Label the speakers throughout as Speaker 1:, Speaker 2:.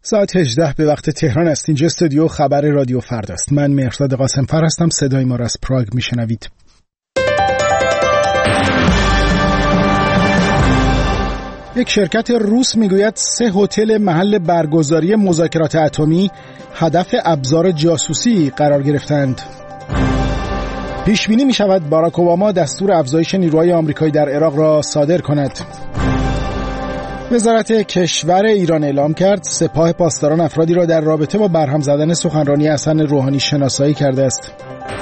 Speaker 1: ساعت 18 به وقت تهران است. اینجا استودیو خبر رادیو فردا است. من مهرداد قاسم‌فر هستم. صدای ما را از پراگ میشنوید. یک شرکت روس میگوید 3 هتل محل برگزاری مذاکرات اتمی هدف ابزار جاسوسی قرار گرفتند. پیش بینی می شود باراک اوباما دستور افزایش نیروهای آمریکایی در عراق را صادر کند. وزارت کشور ایران اعلام کرد سپاه پاسداران افرادی را در رابطه با برهم زدن سخنرانی حسن روحانی شناسایی کرده است.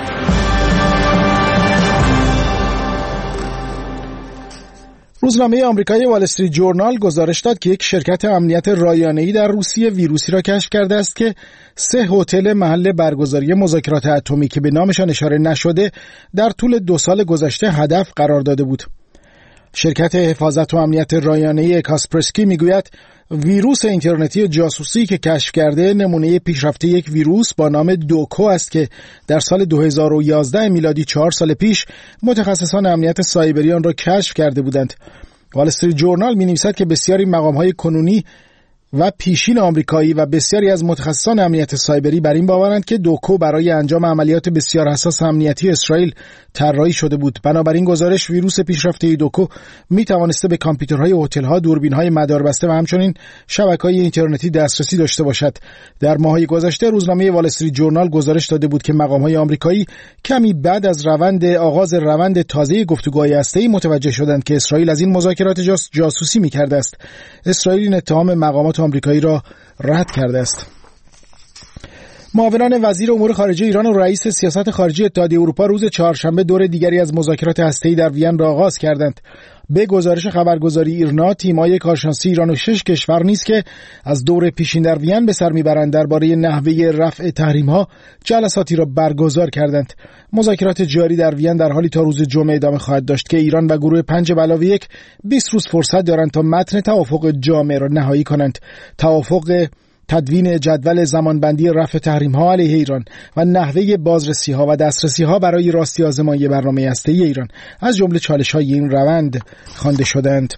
Speaker 1: روزنامه آمریکایی وال استریت جورنال گزارش داد که یک شرکت امنیت رایانه‌ای در روسیه ویروسی را کشف کرده است که 3 هتل محل برگزاری مذاکرات اتمی که به نامشان اشاره نشده در طول 2 سال گذشته هدف قرار داده بود. شرکت حفاظت و امنیت رایانه‌ای کاسپرسکی میگوید ویروس اینترنتی جاسوسی که کشف کرده نمونه پیشرفته یک ویروس با نام دوکو است که در سال 2011 میلادی 4 سال پیش متخصصان امنیت سایبری آن را کشف کرده بودند. وال استریت جورنال می‌نویسد که بسیاری مقام‌های کنونی و پیشین آمریکایی و بسیاری از متخصصان امنیت سایبری بر این باورند که دوکو برای انجام عملیات بسیار حساس امنیتی اسرائیل طراحی شده بود. بنابراین گزارش ویروس پیشرفته دوکو می توانسته به کامپیوترهای هتل‌ها، دوربین‌های مداربسته و همچنین شبکه‌های اینترنتی دسترسی داشته باشد. در ماه‌های گذشته روزنامه وال استریت جورنال گزارش داده بود که مقام‌های آمریکایی کمی بعد از آغاز روند تازه گفتگوهای هسته‌ای متوجه شدند که اسرائیل از این مذاکرات جاسوسی می‌کرده است. اسرائیل این اتهام مقامات آمریکایی را رد کرده است. معاونان وزیر امور خارجه ایران و رئیس سیاست خارجی اتحادیه اروپا روز چهارشنبه دور دیگری از مذاکرات هسته‌ای در وین را آغاز کردند. به گزارش خبرگزاری ایرنا، تیم‌های کارشناسی ایران و 6 کشور نیز که از دور پیشین در وین به سر میبرند درباره نحوه رفع تحریم‌ها جلساتی را برگزار کردند. مذاکرات جاری در وین در حالی تا روز جمعه ادامه خواهد داشت که ایران و گروه 5+1 20 روز فرصت دارند تا متن توافق جامع را نهایی کنند. توافق تدوین جدول زمانبندی رفع تحریم‌ها علیه ایران و نحوه بازرسی‌ها و دسترسی‌ها برای راستی آزمایی برنامه هسته‌ای ایران از جمله چالش‌های این روند خوانده شدند.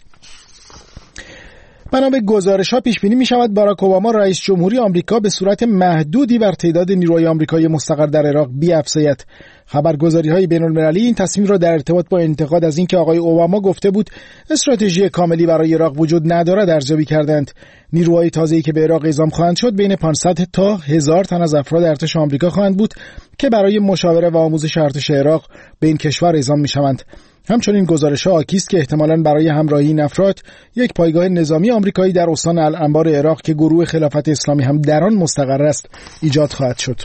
Speaker 1: بنا به گزارش‌ها پیش بینی می‌شود باراک اوباما رئیس جمهوری آمریکا به صورت محدودی بر تعداد نیروهای آمریکایی مستقر در عراق بیفزاید. خبرگزاری‌های بین‌المللی این تصمیم را در ارتباط با انتقاد از اینکه آقای اوباما گفته بود استراتژی کاملی برای عراق وجود ندارد ارزیابی کردند. نیروهای تازه‌ای که به عراق اعزام خواهند شد بین 500 تا 1000 تن از افراد ارتش آمریکا خواهند بود که برای مشاوره و آموزش ارتش عراق به این کشور اعزام می‌شوند. همچنین گزارش‌ها حاکی است که احتمالاً برای همراهی این افراد یک پایگاه نظامی آمریکایی در استان الانبار عراق که گروه خلافت اسلامی هم در آن مستقر است ایجاد خواهد شد.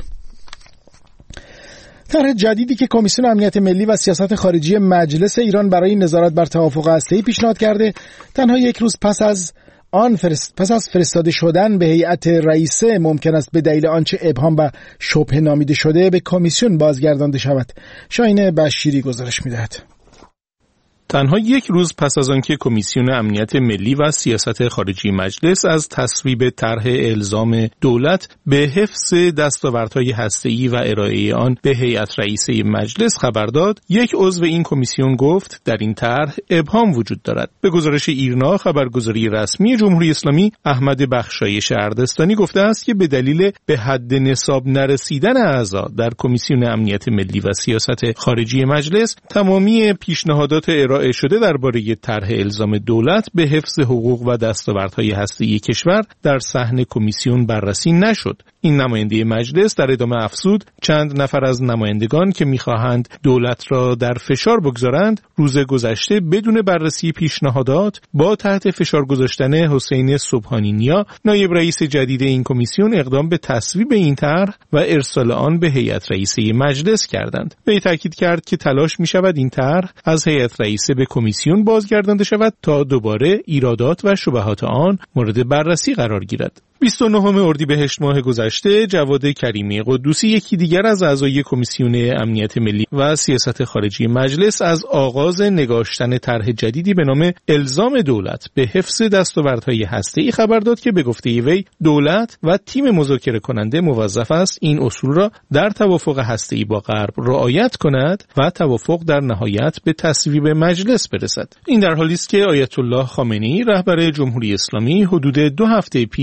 Speaker 1: طرح جدیدی که کمیسیون امنیت ملی و سیاست خارجی مجلس ایران برای نظارت بر توافق هسته‌ای پیشنهاد کرده، تنها یک روز پس از فرستاده شدن به هیئت رئیسه ممکن است به دلیل آنچه ابهام و شبهه نامیده شده به کمیسیون بازگردانده شود. شاهین بشیری گزارش می‌دهد.
Speaker 2: تنها یک روز پس از آنکه کمیسیون امنیت ملی و سیاست خارجی مجلس از تصویب طرح الزام دولت به حفظ دستاوردهای هسته‌ای و ارائه آن به هیئت رئیسه مجلس خبر داد، یک عضو این کمیسیون گفت در این طرح ابهام وجود دارد. به گزارش ایرنا، خبرگزاری رسمی جمهوری اسلامی، احمد بخشایش اردستانی گفته است که به دلیل به حد نصاب نرسیدن اعضا در کمیسیون امنیت ملی و سیاست خارجی مجلس، تمامی پیشنهادات ارائه شده درباره طرح الزام دولت به حفظ حقوق و دستاوردهای هسته‌ای کشور در صحن کمیسیون بررسی نشد. این نماینده مجلس در ادامه افزود چند نفر از نمایندگان که می‌خواهند دولت را در فشار بگذارند، روز گذشته بدون بررسی پیشنهادات با تحت فشار گذاشتن حسین سبحانی نیا، نایب رئیس جدید این کمیسیون، اقدام به تصویب این طرح و ارسال آن به هیئت رئیسه مجلس کردند. وی تاکید کرد که تلاش می‌شود این طرح از هیئت رئیسه به کمیسیون بازگردانده شود تا دوباره ایرادات و شبهات آن مورد بررسی قرار گیرد. 29 اردیبهشت ماه گذشته جواد کریمی قدوسی، یکی دیگر از اعضای کمیسیون امنیت ملی و سیاست خارجی مجلس، از آغاز نگاشتن طرح جدیدی به نام الزام دولت به حفظ دستاوردهای هسته‌ای خبر داد که به گفته وی دولت و تیم مذاکره کننده موظف است این اصول را در توافق هسته‌ای با غرب رعایت کند و توافق در نهایت به تصویب مجلس برسد. این در حالی است که آیت الله خامنه‌ای رهبر جمهوری اسلامی حدود 2 هفته پیش در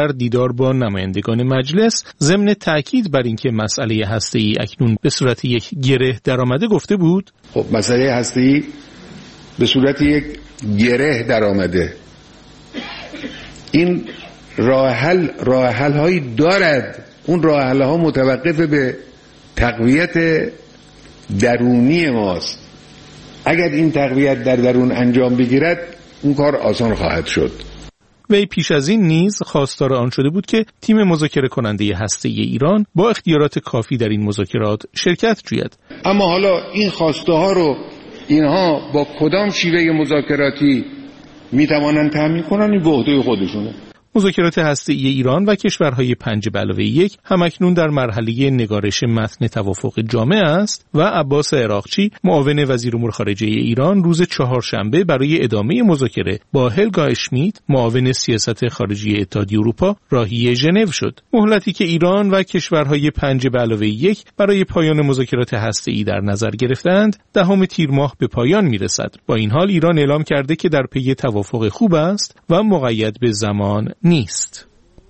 Speaker 2: در دیدار با نمایندگان مجلس ضمن تأکید بر اینکه مسئله هسته‌ای اکنون به صورت یک گره درآمده گفته بود:
Speaker 3: خب مسئله هسته‌ای به صورت یک گره درآمده. این راه حل هایی دارد. اون راه حل ها متوقف به تقویت درونی ماست. اگر این تقویت در درون انجام بگیرد اون کار آسان خواهد شد.
Speaker 2: وی پیش از این نیز خواستار آن شده بود که تیم مذاکره کننده هسته‌ای ایران با اختیارات کافی در این مذاکرات شرکت جوید.
Speaker 3: اما حالا این خواسته ها رو اینها با کدام شیوه مذاکراتی میتوانند تامین کنن، این به عهده خودشونه.
Speaker 2: مذاکرات هسته‌ای ایران و کشورهای 5+1 همکنون در مرحله نگارش متن توافق جامع است و عباس عراقچی معاون وزیر امور خارجه ایران روز چهارشنبه برای ادامه مذاکره با هلگا اشمیت معاون سیاست خارجی اتحادیه اروپا راهی ژنو شد. مهلتی که ایران و کشورهای 5+1 برای پایان مذاکرات هسته‌ای در نظر گرفتند 10 تیر ماه به پایان میرسد. با این حال ایران اعلام کرده که در پی توافق خوب است و مقید به زمان نیست.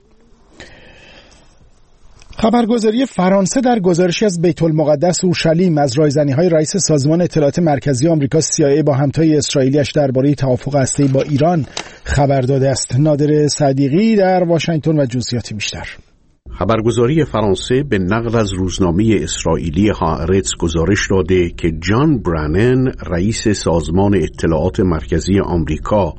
Speaker 1: خبرگزاری فرانسه در گزارشی از بیت المقدس اورشلیم از رایزنی‌های رئیس سازمان اطلاعات مرکزی آمریکا CIA با همتای اسرائیلیش درباره توافق هسته‌ای با ایران خبر داده است. نادر صدیقی در واشنگتن و جزئیات بیشتر.
Speaker 4: خبرگزاری فرانسه به نقل از روزنامه اسرائیلی هآرتز گزارش داده که جان برانن رئیس سازمان اطلاعات مرکزی آمریکا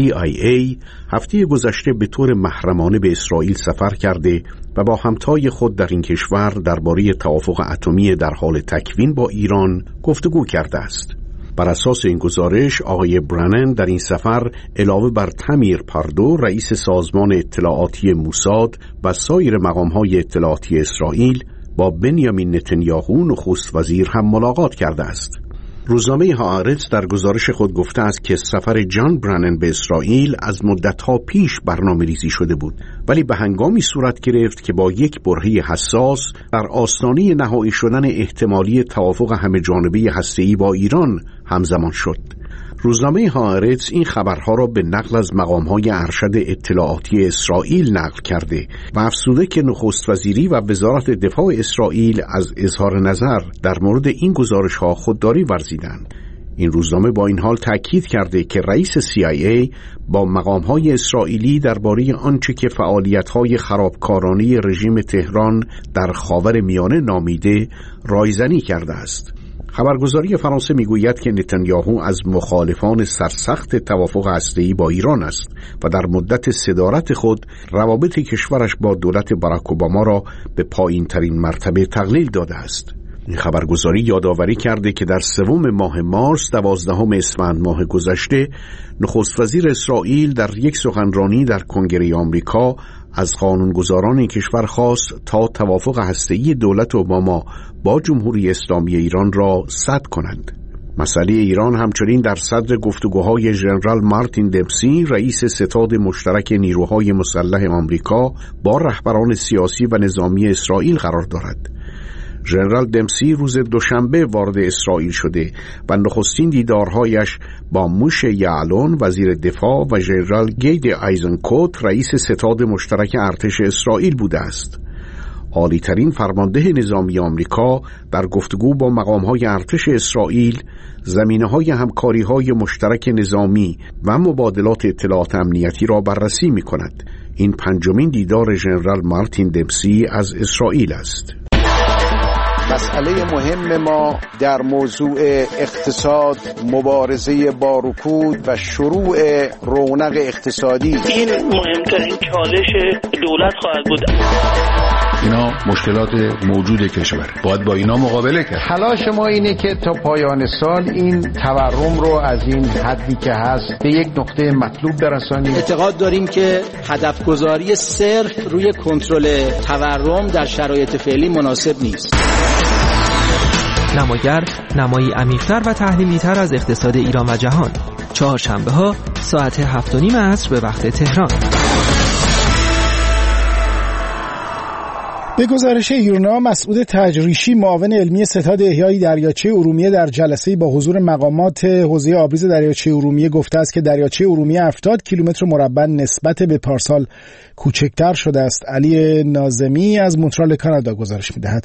Speaker 4: CIA هفته گذشته به طور محرمانه به اسرائیل سفر کرده و با همتای خود در این کشور درباره توافق اتمی در حال تکوین با ایران گفتگو کرده است. بر اساس این گزارش آقای برانن در این سفر علاوه بر تامیر پاردو رئیس سازمان اطلاعاتی موساد و سایر مقام‌های اطلاعاتی اسرائیل با بنیامین نتانیاهو نخست وزیر هم ملاقات کرده است. روزنامه هآرتز در گزارش خود گفته است که سفر جان برانن به اسرائیل از مدت‌ها پیش برنامه‌ریزی شده بود، ولی به هنگامی صورت گرفت که با یک برهه حساس در آستانه نهایی شدن احتمالی توافق همه‌جانبه هسته‌ای با ایران همزمان شد. روزنامه هآرتز این خبرها را به نقل از مقام‌های ارشد اطلاعاتی اسرائیل نقل کرده و افزوده که نخست وزیری و وزارت دفاع اسرائیل از اظهار نظر در مورد این گزارش‌ها خودداری ورزیدند. این روزنامه با این حال تأکید کرده که رئیس CIA با مقام‌های اسرائیلی درباره آنچه که فعالیت‌های خرابکارانه رژیم تهران در خاورمیانه نامیده رایزنی کرده است. خبرگزاری فرانسه میگوید که نتانیاهو از مخالفان سرسخت توافق هسته‌ای با ایران است و در مدت صدارت خود روابط کشورش با دولت باراک اوباما را به پایین‌ترین مرتبه تقلیل داده است. این خبرگزاری یادآوری کرده که در 3 ماه مارس 12 اسفند ماه گذشته نخست وزیر اسرائیل در یک سخنرانی در کنگره آمریکا از قانونگذاران این کشور خواست تا توافق هسته‌ای دولت اوباما با جمهوری اسلامی ایران را سد کنند. مسئله ایران همچنین در صدر گفتگوهای ژنرال مارتین دمسی رئیس ستاد مشترک نیروهای مسلح آمریکا با رهبران سیاسی و نظامی اسرائیل قرار دارد. ژنرال دمسی روز دوشنبه وارد اسرائیل شده و نخستین دیدارهایش با موشه یعلون وزیر دفاع و ژنرال گید ایزنکوت رئیس ستاد مشترک ارتش اسرائیل بوده است. عالی‌ترین فرمانده نظامی آمریکا در گفتگو با مقام‌های ارتش اسرائیل زمینه‌های همکاری‌های مشترک نظامی و مبادلات اطلاعات امنیتی را بررسی می‌کند. این 5مین دیدار ژنرال مارتین دمسی از اسرائیل است.
Speaker 5: مسئله مهم ما در موضوع اقتصاد، مبارزه با رکود و شروع رونق اقتصادی.
Speaker 6: این مهمترین چالش دولت خواهد بود.
Speaker 3: اینا مشکلات موجود کشور، باید با اینا مقابله کرد.
Speaker 7: تلاش ما اینه که تا پایان سال این تورم رو از این حدی که هست به یک نقطه مطلوب برسانیم.
Speaker 8: اعتقاد داریم که هدف گذاری صرف روی کنترل تورم در شرایط فعلی مناسب نیست.
Speaker 9: نماگر نمایی عمیق‌تر و تحلیلی‌تر از اقتصاد ایران و جهان، چهارشنبه‌ها ساعت 7:30 عصر به وقت تهران.
Speaker 1: به گزارش ایرنا، مسعود تجریشی معاون علمی ستاد احیای دریاچه ارومیه در جلسه‌ای با حضور مقامات حوزه آبریز دریاچه ارومیه گفته است که دریاچه ارومیه 70 کیلومتر مربع نسبت به پارسال کوچکتر شده است. علی ناظمی از مونترال کانادا گزارش می‌دهد.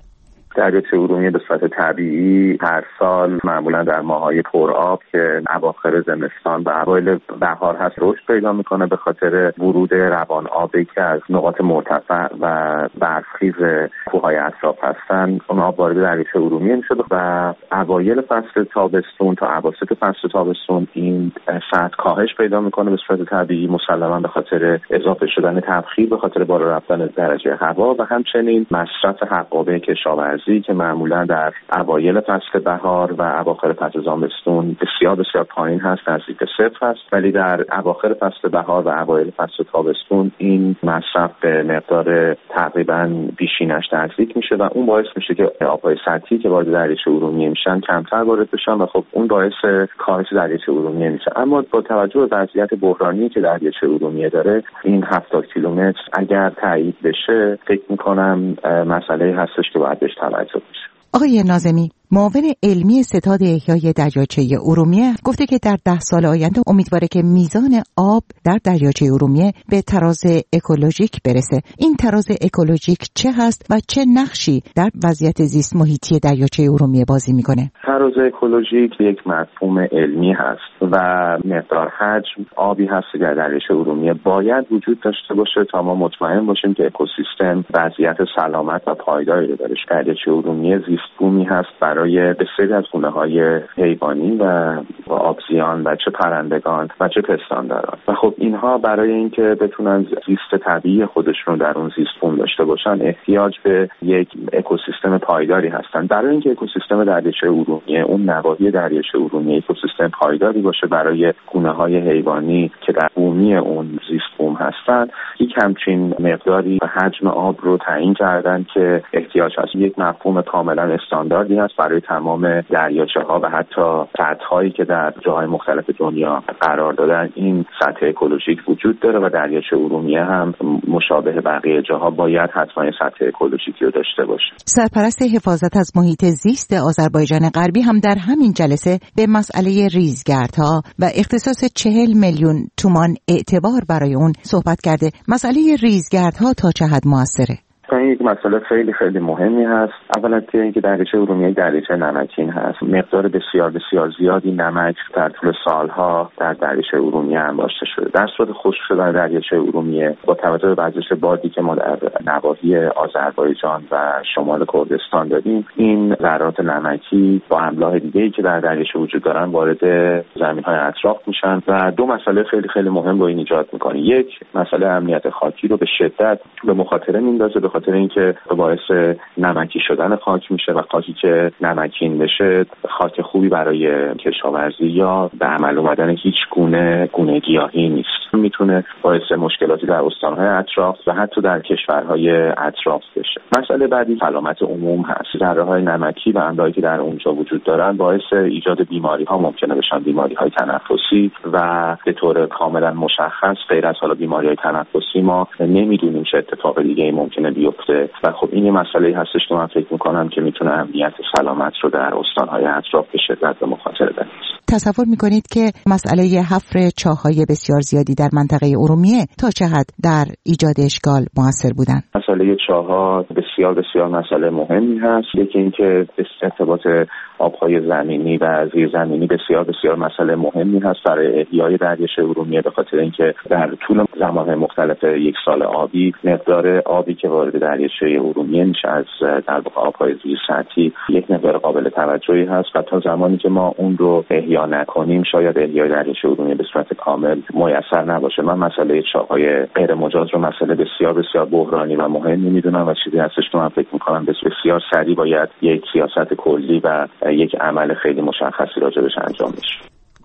Speaker 10: دریاچه ارومیه به صورت طبیعی هر سال معمولا در ماه‌های پرآب که اواخر زمستان و اوایل بهار هست رشد پیدا میکنه به خاطر ورود روان آبی که از نقاط مرتفع و برفخیز کوههای اطراف هستن. اون آب وارد دریاچه ارومیه میشه و اوایل فصل تابستون تا اواسط فصل تابستون این سطح کاهش پیدا میکنه به صورت طبیعی، مسلما به خاطر اضافه شدن تبخیر، به خاطر بالا رفتن درجه هوا و همچنین مصرف حقابه کشاورزی که معمولا در اوایل فصل بهار و اواخر فصل زمستون بسیار بسیار پایین هست، نزدیک به صفر هست، ولی در اواخر فصل بهار و اوایل فصل تابستون این مصرف به مقدار تقریبا بیشینش نزدیک میشه و اون باعث میشه که آبهای سطحی که وارد دریاچه ارومیه میشن کمتر وارد بشن و خب اون باعث کاهش دریاچه ارومیه میشه. اما با توجه به وضعیت بحرانی که دریاچه ارومیه داره، این 70 کیلومتر اگر تایید بشه فکر میکنم مسئله هستش که باید بهش توجه بشه.
Speaker 11: آقای ناظمی، معاون علمی ستاد احیای دریاچه ارومیه گفته که در 10 سال آینده امیدواره که میزان آب در دریاچه ارومیه به تراز اکولوژیک برسه. این تراز اکولوژیک چه هست و چه نقشی در وضعیت زیست محیطی دریاچه ارومیه بازی میکنه؟
Speaker 10: تراز اکولوژیک یک مفهوم علمی هست و مقدار حجم آبی هست که در دریاچه ارومیه باید وجود داشته باشه تا ما مطمئن باشیم که اکوسیستم وضعیت سلامت و پایداری داره. دریاچه ارومیه زیست بومی هست برای بسیاری از گونه‌های حیوانی و آبزیان و چه پرندگان و چه پستانداران و خب اینها برای اینکه بتونن زیست طبیعی خودشون در اون زیست بوم داشته باشن احتیاج به یک اکوسیستم پایداری هستن. برای اینکه اکوسیستم دریاچه ارومیه، اون نواحی دریاچه ارومیه اکوسیستم پایداری باشه برای گونه‌های حیوانی که در بومی اون زیست بوم هستن، یک همچین مقداری حجم آب رو تعیین کردن که احتیاج هست. یک مفهوم کاملا استانداردی هست برای تمام دریاچه‌ها و حتی سطح‌هایی که در جاهای مختلف دنیا قرار دادن. این سطح اکولوژیک وجود داره و دریاچه ارومیه هم مشابه بقیه جاها باید حتما سطح اکولوژیکی رو داشته باشه.
Speaker 11: سرپرست حفاظت از محیط زیست آذربایجان غربی هم در همین جلسه به مسئله ریزگردها و اختصاص 40 میلیون تومان اعتبار برای اون صحبت کرده. مسئله ریزگردها تا چه حد موثره؟
Speaker 10: این یک مسئله خیلی خیلی مهمی هست. اولا که اینکه دریاچه ارومیه دریاچه نمکین هست. مقدار بسیار بسیار زیادی نمک در طول سالها در دریاچه ارومیه انباشته شده. در صورت خشک شدن دریاچه ارومیه با توجه به وزش بادی که ما در نواحی آذربایجان و شمال کردستان داریم، این ذرات نمکی با املاح دیگه‌ای که در دریاچه وجود دارن وارد زمین‌های اطراف میشن و دو مسئله خیلی خیلی مهم رو این ایجاد می‌کنه. یک، مسئله امنیت خاکی رو به شدت به مخاطره میندازه، به خاطر اینکه باعث نمکی شدن خاک میشه و خاکی که نمکین بشه خاک خوبی برای کشاورزی یا به عمل اومدن هیچ گونه گیاهی نیست. میتونه باعث مشکلاتی در استانهای اطراف و حتی در کشورهای اطراف بشه. مسئله بعدی سلامت عموم هست. ذره‌های نمکی و املاحی که در اونجا وجود دارن باعث ایجاد بیماری‌ها ممکنه بشن، بیماری‌های تنفسی و به طور کاملا مشخص غیر از حالا بیماری‌های تنفسی ما نمیدونیم چه اتفاق دیگه‌ای ممکنه بیفته و خب این یه مسئله‌ای هستش که من فکر می‌کنم که میتونه امنیت سلامت رو در استان‌های اطراف به شدت به مخاطره بندازه.
Speaker 11: تصور می‌کنید که مسئله حفر چاه‌های بسیار زیادی در منطقه ارومیه تا چه حد در ایجاد اشکال موثر بودن؟
Speaker 10: مسئله چاه‌ها بسیار بسیار مسئله مهمی هست. یکی اینکه ارتباط آب‌های زمینی و زیرزمینی بسیار بسیار مسئله مهمی هست برای احیای دریاچه ارومیه، به خاطر اینکه در طول زمان مختلف یک سال آبی مقدار آبی که وارد دریاچه ارومیه میشه از در واقع آب‌های زیرسطحی یک مقدار قابل توجهی هست و تا زمانی که ما اون رو احیا نکنیم شاید احیای دریاچه ارومیه به صورت کامل میسر نباشه. من مسئله چاه‌های غیر مجاز رو مسئله بسیار بسیار بحرانی و مهمی میدونم و چیزی هستش که من فکر می‌کنم بسیار سریع باید یک سیاست کلی و یک عمل خیلی مشخصی راجبش انجام بشه.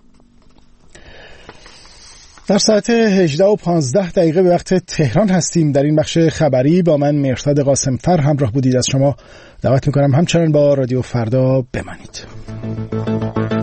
Speaker 1: در ساعت 18:15 به وقت تهران هستیم. در این بخش خبری با من مهرداد قاسمفر همراه بودید. از شما دعوت می‌کنم همچنان با رادیو فردا بمانید.